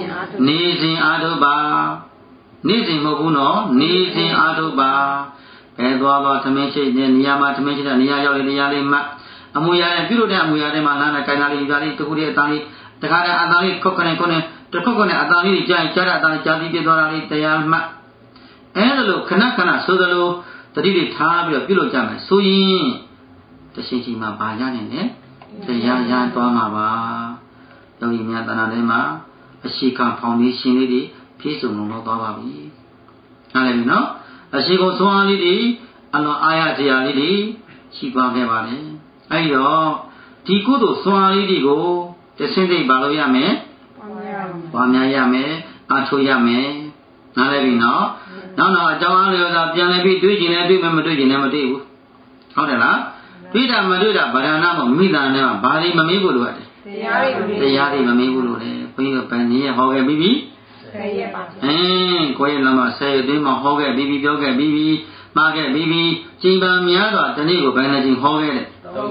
A: နေ့စဉ်အားထုတ်ပါနေ့စဉ်မဟုတ်ဘူးနော်နေ့စဉ်အားထုတ်ပါဘယ်သွားသမင်းရှိတဲ့နေရာမှာသမင်းရှိတဲ့နေရာရောက်တဲ့နေရာလေးမှအမူအရာနဲ့ပြုလုပ်တဲ့အမူအရာတွေမှာလမ်းနဲ့ကိုင်တာလေးယူတာလေးတခုတည်းအတန်းလေးတခါတည်းအတန်းလေးခုတ်ကနေခုနဲ့တခုခုနဲ့အတန်းလေးကြာရင်ကြားတဲ့အတန်းလေးကြာပြီးပြသွားတာလေးတရားမှအဲဒါလို့ခဏခဏဆိုသလိုတတိတွေထားပြီးတော့ပြုလုပ်ကြမယ်ဆိုရင်တရှိရှိမှာဘာရနိုင်လဲတရားရသွားမှာပါယောဂီများတဏှာထဲမှာအရှိကဖောင်ဒေးရှင်းလေးတွေဖြည့်စုံလုံးသွားပါပြီနားလည်ပြီနော်အရှိကိုသွန်းအားလေးတွေအလွန်အားရစရာလေးတွေရှိသွားခဲ့ပါလေအဲဒီတော့ဒီကုသိုလ်သွန်းအားလေးတွေကိုတဆင့်သိပါလို့ရမယ်ပွားများရမယ်အားထုတ်ရမယ်နားလည်ပြီနော်နောက်အကြောင်းအားလျော်စွာပြန်လည်းပြီးတွေးကျင်လည်းတွေးမယ်မတွေးကျင်လည်းမတွေးဘူးဟုတ်တယ်လားတွေးတာမတွေးတာဗရဏမမိသားနဲ့ဘာတွေမမေးဘူးလို့ရတယ်တရားတွေမမေးဘူးလို့လေဘုန်းကြီးတို့ဗန်ကြီးရဟောခဲ့ပြီးပြီ10ရက်ပါကိုယ့်ရဲ့လမ်းမှာ10ရက်အတွင်းမှာဟောခဲ့ပြီးပြီပြောခဲ့ပြီးပြီမှားခဲ့ပြီးပြီချိန်ပန်များစွာတနေ့ကိုဘယ်နှချိန်ဟောခဲ့တဲ့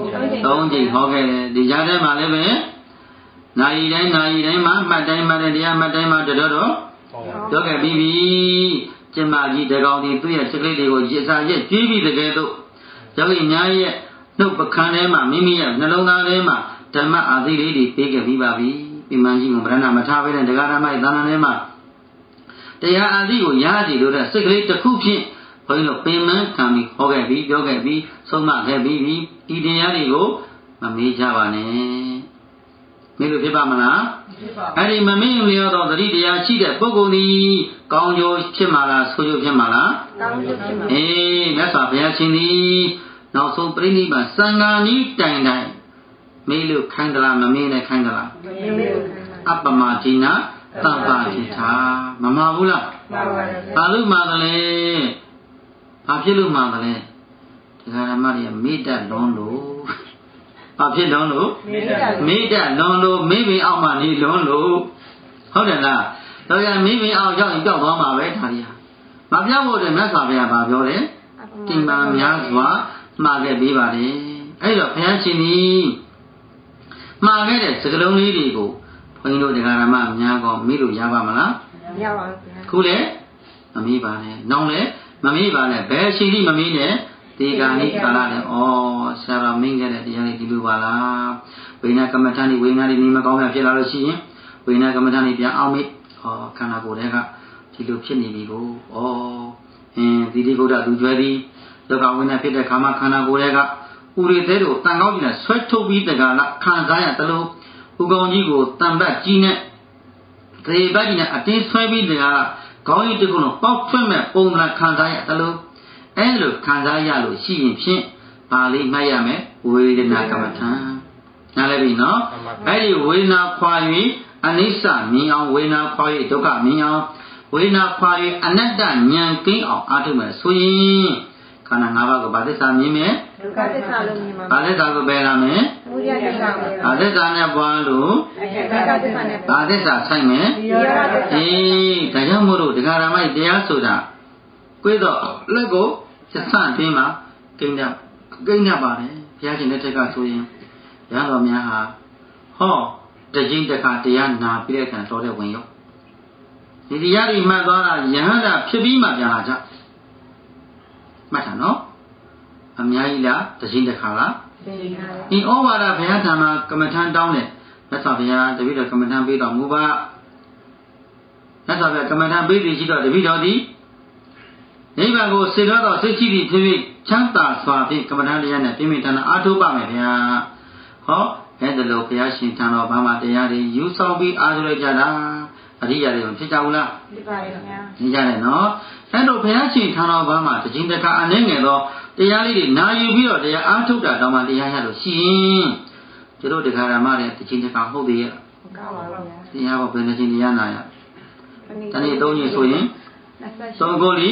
A: 3ချိန်ဟောခဲ့တယ်ဒီကြားထဲမှာလည်းပဲနာရီတိုင်းမှာမှတ်တိုင်းမှတ်တဲ့တရားမှတ်တိုင်းမှာတော်ပြောခဲ့ပြီးပြီကျမကြီးတကောင်ဒီသူ့ရဲ့စကလေးတွေကိုရစာရက်ကျွေးပြီးတကယ်တော့ယောဂီများရဲ့နှုတ်ပခန်းထဲမှာမိမိရဲ့နှလုံးသားထဲမှာဓမ္မအာသိလေးတွေပေးခဲ့ပြီးပါပြီပြမကြီးကဗရဏမထားပဲတဲ့ဒကာဓမ္မရဲ့သာနာထဲမှာတရားအာသိကိုရစီလို့တဲ့စိတ်ကလေးတစ်ခုဖြင့်ဘုန်းကြီးတို့ပင်မခံပြီးဟောခဲ့ပြီးပြောခဲ့ပြီးဆုံးမခဲ့ပြီးဒီတရားတွေကိုမမေးကြပါနဲ့မင်းတို့ဖြစ်ပါမလားအဲ့ဒီမမေ့လျော်သောသတိတရားရှိတဲ့ပုဂ္ဂိုလ်သည်ကောင်းကျိုးဖြစ်မှာလားဆိုးကျိုးဖြစ်မှာလားကောင်းကျိုးဖြစ်မှာမြတ်စွာဘုရားရှင်သည်နောက်ဆုံးပြိဋိဘံစံဃာနီးတိုင်မေးလို့ခိုင်းသလားမမေးနဲ့ခိုင်းသလားမမေးဘူးအပ္ပမတိနာတပ္ပတိထာမမှားဘူးလားမှားပါတယ်ဘာလို့မှားတယ်လဲဘာဖြစ်လို့မှားတယ်လဲတရားဓမ္မတွေကမေတ္တာလွန်လို့ဘာဖြစ်လွန်လို့မေတ္တာလွန်လို့မိဘအောက်မှာနေလွန်လို့ဟုတ်တယ်လားတော့ရမိဘအောက်ရောက်ရင်ကြောက်သွားမှာပဲဒါကြီးမပြောက်ဖို့တည်းမြတ်စွာဘုရားပြောတယ်တင်ပါများစွာမှားခဲ့ပေးပါတယ်အဲ့တော့ဘုရားရှင်ကြီးမှားခဲ့တဲ့စကလုံးလေးတွေကိုဘုန်းကြီးတို့တရားဓမ္မများကောမေးလို့ရပါမလားမရပါဘူးဗျာခုလေမမေးပါနဲ့နောင်လေမမေးပါနဲ့ဘယ်ရှိလိမမေးနဲ့ဒီကနေ့ကာလနဲ့ဆရာတော်မင်းခဲ့တဲ့တရားလေးဒီလိုပါလားဝိညာဉ်ကမ္မထာနေဝိညာဉ်နေမကောင်းရဖြစ်လာလို့ရှိရင်ဝိညာဉ်ကမ္မထာနေပြန်အောင်မေးခန္ဓာကိုယ်တွေကဒီလိုဖြစ်နေပြီကိုဒီတိဗုဒ္ဓလူကျွဲသည်လောကဝိညာဉ်ဖြစ်တဲ့ခါမှခန္ဓာကိုယ်တွေကဥရိသေးတို့တန်ကောင်းကြီးနဲ့ဆွဲထုတ်ပြီးတကလားခံစားရသလိုဥကောင်ကြီးကိုတန်ပတ်ကြီးနဲ့သေပတ်ကြီးနဲ့အတင်းဆွဲပြီးတကလားခေါင်းကြီးတစ်ခုလုံးပေါက်ဖွင့်မဲ့ပုံစံခံစားရသလိုအဲလိုခံစားရလို့ရှိရင်ဖြင့်ပါဠိမှတ်ရမယ်ဝေဒနာကမ္မထာနားလည်ပြီနော်အဲ့ဒီဝေဒနာခွာ၍အနိစ္စမြင်အောင်ဝေဒနာခွာ၍ဒုက္ခမြင်အောင်ဝေဒနာခွာ၍အနတ္တဉာဏ်ကင်းအောင်အားထုတ်မယ်ဆိုရင်ခန္ဓာ၅ပါးကိုဗာသစ္စာမြင်မယ်ဒုက္ခသစ္စာလို့မြင်ပါမယ်ဗာသစ္စာကိုပယ်လာမယ်သမုဒယသစ္စာကိုဗာသစ္စာနဲ့ပွားလို့ဒုက္ခသစ္စာနဲ့ဗာသစ္စာဆိုင်မယ်ဒါကြောင့်မို့လို့ဒကာရမိုက်တရားဆိုတာကိုယ်တော့လက်ကိုစဆန့်တွင်းမှာကိန်းညပ်ပါတယ်ဘုရားရှင်လက်ထက်ကဆိုရင်ရဟန်းတော်များဟာတကြိမ်တစ်ခါတရားနာပြီးတဲ့အခါတော်တဲ့ဝင်ရောက်ဒီတရားတွေမှတ်သွားတာယဟန္တာဖြစ်ပြီးမှပြန်လာကြမှတ်တာနော်အများကြီးလားတကြိမ်တစ်ခါလားဒီဩဝါဒဘုရားဓမ္မကမ္မထံတောင်းတယ်မြတ်စွာဘုရားတပည့်တော်ကမ္မထံပေးတော်မူပါမြတ်စွာဘုရားကမ္မထံပေးပြီးရှိတော့တပည့်တော်သည်နိဗ္ဗာန်ကိုစေတော်တော်စိတ်ရှိပြီးဖြစ်ဖြစ်ချမ်းသာစွာဖြင့်ကမ္မဋ္ဌာန်းတရားနဲ့ပြည့်မြတ်တာအားထုတ်ပါမယ်ဗျာအဲ့ဒါလို့ဘုရားရှင်ထံတော်ဘာမှတရားတွေယူဆောင်ပြီးအားထုတ်လိုက်ကြတာအရိယာတွေဖြစ်ကြဘူးလားဖြစ်ပါရဲ့ဗျာနေကြတယ်နော်အဲ့တော့ဘုရားရှင်ထံတော်ဘာမှတစ်ချိန်တစ်ခါအနေငယ်တော့တရားလေးတွေနာယူပြီးတော့တရားအားထုတ်တာတောင်မှတရားရလို့ရှိရင်တို့တရားဓမ္မတွေတစ်ချိန်တစ်ခါဟုတ်သေးရဲ့ဟုတ်ပါပါဗျာတရားပေါ်ဘယ်နှချိန်တရားနာရတနေ့၃ညဆိုရင်သုံးကိုလီ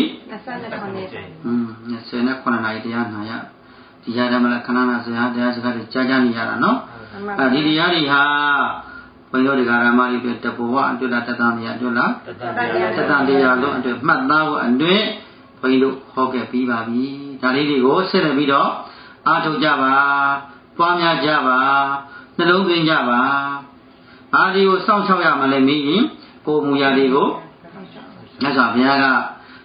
A: 29နာရီတရားနာရဒီရဓမ္မလခဏနာစရာတရားစကားတွေကြားနေရတာနော်ဒီတရားတွေဟာဘုန်းကြီးတို့ဓမ္မတွေတဘဝအတွတတတန်တရားအတွလားတတန်တရားလုံးအတွမှတ်သားဖို့အတွဘုန်းကြီးတို့ဟောခဲ့ပြီးပါပြီဒါလေးတွေကိုဆက်လက်ပြီးတော့အားထုတ်ကြပါပွားများကြပါနှလုံးသွင်းကြပါအားဒီကိုစောင့်ရှောက်ရမှလည်းမင်းရင်ကိုယ်မူရာတွေကိုမြတ်စွာဘုရားက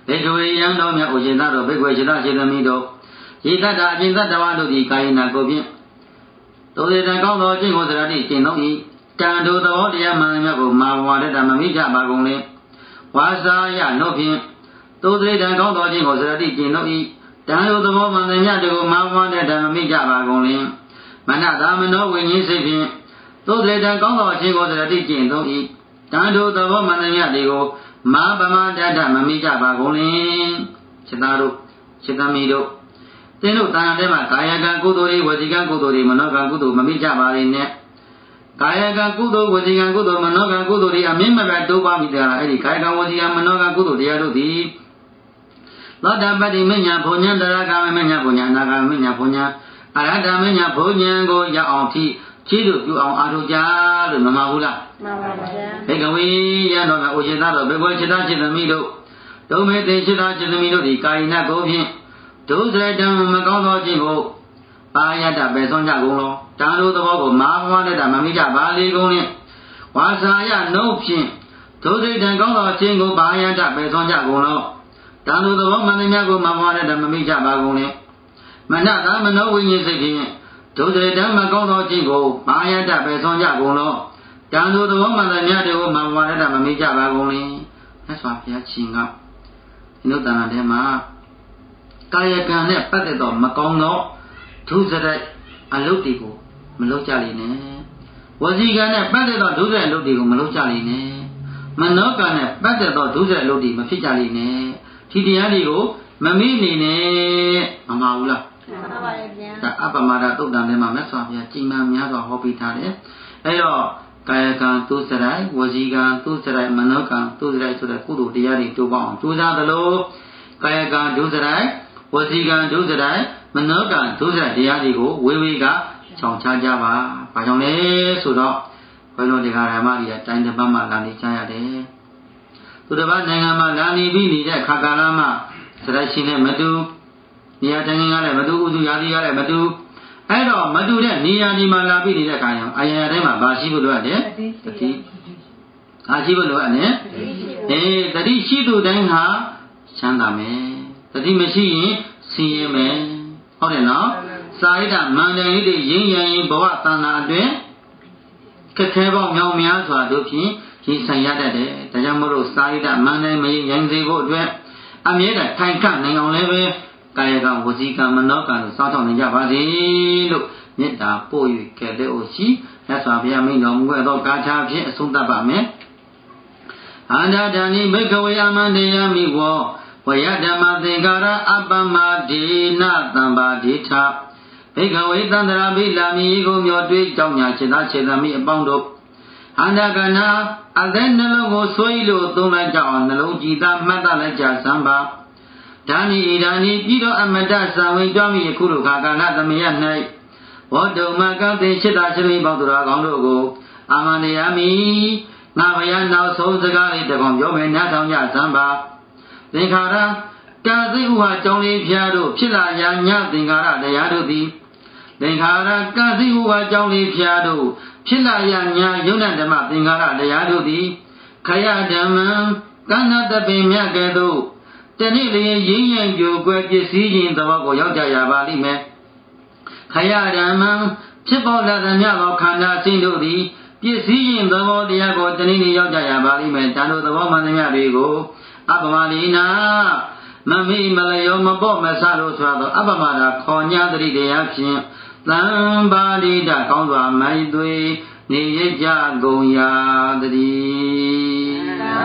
A: ဘေကဝေယံတော်မြတ်ဥရှင်သာတော်ဘေကွယ်ရှိသားရှိသမီးတို့ဤတတ္တအကျင့်တတ္တဝါတို့သည်ကာယနာကိုဖြင့်သို့စေတံကောင်းသောအကျင့်ကိုသရတိကျင့်သုံး၏တန်တို့သဘောတရားမှန်မြတ်ကိုမာဝါဒတမမိကြပါကုန်လေဝါစာယနှုတ်ဖြင့်သို့စေတံကောင်းသောအကျင့်ကိုသရတိကျင့်သုံး၏တန်တို့သဘောမှန်မြတ်ကိုမာဝါဒတမမိကြပါကုန်လေမနတာမနောဝိညာဉ်စိတ်ဖြင့်သို့စေတံကောင်းသောအကျင့်ကိုသရတိကျင့်သုံး၏တန်တို့သဘောမှန်မြတ်ကိုမာပမတတမမိကြပါကုန်လေစိတ္တတို့စိတ္တမီတို့သင်တို့တန်ထဲမှာကာယကံကုသိုလ်တွေဝစီကံကုသိုလ်တွေမနောကံကုသိုလ်မမိကြပါလေနဲ့ကာယကံကုသိုလ်ဝစီကံကုသိုလ်မနောကံကုသိုလ်တွေအမင်းမပဲတိုးပွားမိကြတာအဲ့ဒီကာယကံဝစီကံမနောကံကုသိုလ်တရားတို့သည်သောတပတ္တိမညာဘုံညာတရကမမညာဘုံညာအနာဂမညာဘုံညာအရဟတမညာဘုံညာကိုရအောင်ဖြည့်ခြေတို့ပြုအောင်အားထုတ်ကြလို့မမှာဘူးလားမှန်ပါဗျာဘေကဝေရတော်ကဥရှင်သားတော်ဘေကွယ်ခြေသားခြေသမီးတို့ဒုံမေတေခြေသားခြေသမီးတို့သည်ကာယနာကိုဖြင့်ဒုစရတံမကောင်းသောခြင်းကိုပါယတပဲဆုံးကြကုန်လောတန်တို့သဘောကိုမာဘဝတ္တမမိကြပါလေကုန်နဲ့ဝါစာယနှုတ်ဖြင့်ဒုစရတံကောင်းသောခြင်းကိုပါယတပဲဆုံးကြကုန်လောတန်တို့သဘောမှန်သမျှကိုမာဘဝတ္တမမိကြပါကုန်နဲ့မနတာမနောဝိညာဉ်စိတ်ဖြင့်ဒုစရတံမကောင်းသောခြင်းကိုပါယတပဲဆုံးကြကုန်လောတန်တို့သဘောမှန်သမျှတွေကိုမာဘဝတ္တမမိကြပါကုန်လေမြတ်စွာဘုရားရှင်ကဒီလိုတန်တဲ့မှာကာယကံနဲ့ပတ်သက်သောမကောင်းသောဒုစရိုက်အလုပ်တွေကိုမလုပ်ကြလိမ့်နဲ့ဝစီကံနဲ့ပတ်သက်သောဒုစရိုက်အလုပ်တွေကိုမလုပ်ကြလိမ့်နဲ့မနောကံနဲ့ပတ်သက်သောဒုစရိုက်အလုပ်တွေမဖြစ်ကြလိမ့်နဲ့ဒီတရားတွေကိုမမေ့နေနဲ့မမှားဘူးလားမှန်ပါပါဗျာဒါအပမဒသုတ်တံထဲမှာမြတ်စွာဘုရားကြည်မှန်များစွာဟောပေးထားတယ်အဲတော့ကာယကံဒုစရိုက်ဝစီကံဒုစရိုက်မနောကံဒုစရိုက်ဆိုတဲ့ကုသိုလ်တရားတွေတိုးပေါအောင်ကြိုးစားသလိုကာယကံဒုစရိုက်ဝစီကံဒုစရိုက်မနောကံဒုစရိုက်တရားတွေကိုဝေဝေကချောင်ချကြပါ။ဘာကြောင့်လဲဆိုတော့ဘုန်းတော်တရားဓမ္မတွေတိုင်းတစ်ပတ်မှလာနေကြရတယ်။သူတစ်ပတ်နိုင်ငံမှာလာနေပြီးနေတဲ့ခါကာလမှာစရိုက်ရှင်နဲ့မတူနေရာတိုင်းကလည်းမတူဥစုရာသီကလည်းမတူအဲ့တော့မတူတဲ့နေရာဒီမှာလာပြီးနေတဲ့ခါရောအရာတိုင်းမှာဘာရှိဖို့လိုအပ်လဲတတိအားရှိဖို့လိုအပ်တယ်တတိရှိသူတိုင်းဟာချမ်းသာမယ်တတိမရှိရင်ဆင်းရဲမယ်ဟုတ်တယ်နော်စာရိတ္တမန္တန်လေးတွေရင်းရရင်ဘဝတဏ္ဍာအတွင်းခက်ခဲပေါင်းမြောင်များစွာတို့ဖြင့်ရင်ဆိုင်ရတတ်တယ်ဒါကြောင့်မို့လို့စာရိတ္တမန္တန်မရင်ရင်စေဖို့အတွက်အမြဲတမ်းထိုင်ခန့်နိုင်အောင်လည်းပဲကာယကံဝစီကံမနောကံတို့စောင့်ရှောက်နေကြပါစေလို့မေတ္တာပို့၍ကဲ့တဲ့အိုရှိမြတ်စွာဘုရားမိန့်တော်မူခဲ့သောဂါထာဖြင့်အဆုံးသတ်ပါမယ်အန္တဒာနိဘိကဝေအမန္တေယမိဝောဝယဓမ္မသင်္ကာရအပ္ပမဒေနသံပါဒိဋ္ဌဘိကဝေသန္တရာဘိလာမိကိုမျောတွေးကြောင်းညာခြေသားခြေသမီးအပေါင်းတို့အန္တကနာအသက်နှလုံးကိုဆွေးလို့သုံးလိုက်ကြအောင်နှလုံးကြည်သာမှတ်တလိုက်ကြစမ်းပါဒါနိဣဒာနိပြီးတော့အမတ္တသံဝင်ကြွမိယခုလိုခါကာလသမယ၌ဘောဓုမကံသိရှိတာရှိမိပေါသူတော်ကောင်းတို့ကိုအာမန္တယာမိငါဘုရားနောက်ဆုံးစကားလေးတကောင်ပြောမယ်နားထောင်ကြစမ်းပါသင်္ခါရကာသိဥဟာကြောင့်လေးဖျားတို့ဖြစ်လာရာညသင်္ခါရတရားတို့သည်သင်္ခါရကာသိဥဟာကြောင့်လေးဖျားတို့ဖြစ်လာရာညယုံနာဓမ္မသင်္ခါရတရားတို့သည်ခယဓမ္မံကဏ္ဍတပင်မြတ်ကဲ့သို့တနေ့လေရင်းရင်ကြိုကွယ်ပစ္စည်းခြင်းသဘောကိုရောက်ကြရပါလိမ့်မယ်ခယဓမ္မံဖြစ်ပေါ်လာသမျှသောခန္ဓာစိတ်တို့သည်ပစ္စည်းခြင်းသဘောတရားကိုတနေ့နေ့ရောက်ကြရပါလိမ့်မယ်တန်တို့သဘောမှန်သမျှတွေကိုအပ္ပမလီနာမမိမလျောမပေါ့မဆလို့ဆိုတော့အပ္ပမတာခေါ်ညာတတိတရားဖြင့်သံပါဠိတကောင်းစွာမိုက်သွေနေရကြကုန်ရာတည်း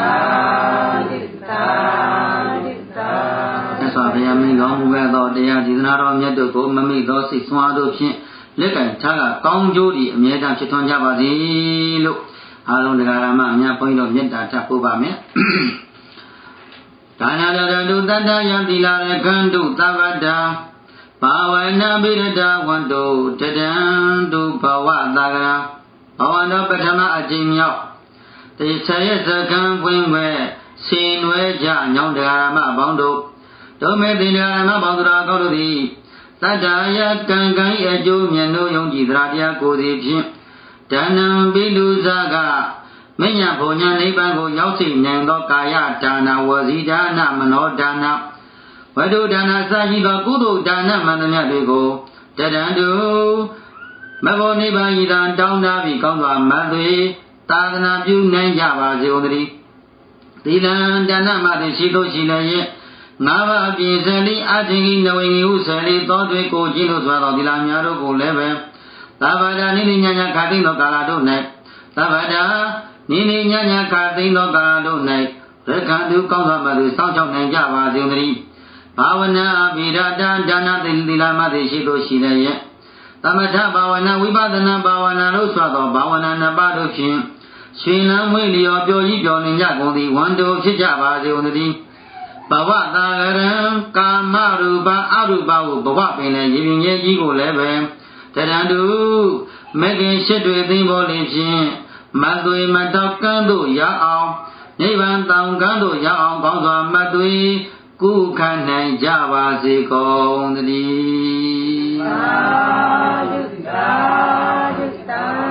A: သစ္စာဘုရားမင်းတော်မူခဲ့သောတရားဒေသနာတော်မြတ်တို့ကိုမမိသောစိတ်ဆွမ်းတို့ဖြင့်လက်ကင်ထားကကောင်းကျိုးဒီအမြဲတမ်းဖြစ်ထွန်းကြပါစေလို့အားလုံးတရားဓမ္မအများဘုန်းကြီးတို့မေတ္တာထပ်ပို့ပါမယ်ဒါနာရတုတတ္တယတိလာရကန္တုသဗ္ဗတာဘာဝနာပိရဒဝန္တုတတံတုဘဝတာကရာဘဝန္တောပထမအကျင့်မြောက်တေဆယစကံပွင့်ွယ်ဆင်နွယ်ကြညောင်းတရားဓမ္မအပေါင်းတို့ဒုမေတိတရားဓမ္မပေါင်းတို့ကောက်တို့သည်တတ္တယကံကံ၏အကျိုးမြတ်တို့ယုံကြည်သရာတရားကိုယ်စီဖြင့်ဒါနံပိလူဇကမညာဘုံညာနိဗ္ဗာန်ကိုရောက်ရှိနိုင်သောကာယဒါနဝစီဒါနမနောဒါနဝတ္ထုဒါနစရှိသောကုသိုလ်ဒါနမှန်သမျှတွေကိုတရံတုမဘောနိဗ္ဗာန်ဤသာတောင်းတပြီးကောင်းစွာမတ်သွေသာသနာပြုနိုင်ကြပါစေဦးသတည်းသီလံဒါနမှသည်ရှိလို့ရှိလည်းရဲ့ငါးပါးအပြင်စလီအထင်ကြီးနဝေငီဟုစလီသောတွေကိုကျင့်လို့ဆိုသောသီလများတို့ကိုလည်းပဲသဗ္ဗဒါနိနိညာညာခါသိသောကာလတို့၌သဗ္ဗဒါနိနိညာညာခါသိသောကာလတို့၌ရက္ခတုကောင်းစွာမသည်စောင့်ရှောက်နိုင်ကြပါစေဦးသတည်းဘာဝနာအဘိဓာတဒါနသီလမှသည်ရှိလို့ရှိလည်းရဲ့သမထဘာဝနာဝိပဿနာဘာဝနာလို့ဆိုသောဘာဝနာနှစ်ပါးတို့ဖြင့်ရွှင်လန်းမွေ့လျော်ပျော်ကြီးပျော်နေကြကုန်သည်ဝန္တုဖြစ်ကြပါစေဦးသတည်းဘဝတာရံကာမရူပအရူပဟုဘဝပင်လည်းရည်ရင်ကြီးကိုလည်းပဲတရံတုမဂ္ဂင်ရှိတွေသိပေါ်လင်ဖြင့်မသွေမတောက်ကန်းသို့ရအောင်နိဗ္ဗာန်တောင်ကန်းသို့ရအောင်ကောင်းစွာမသွေကုခံနိုင်ကြပါစေကုန်သတည်းသာဓုသာဓုသာ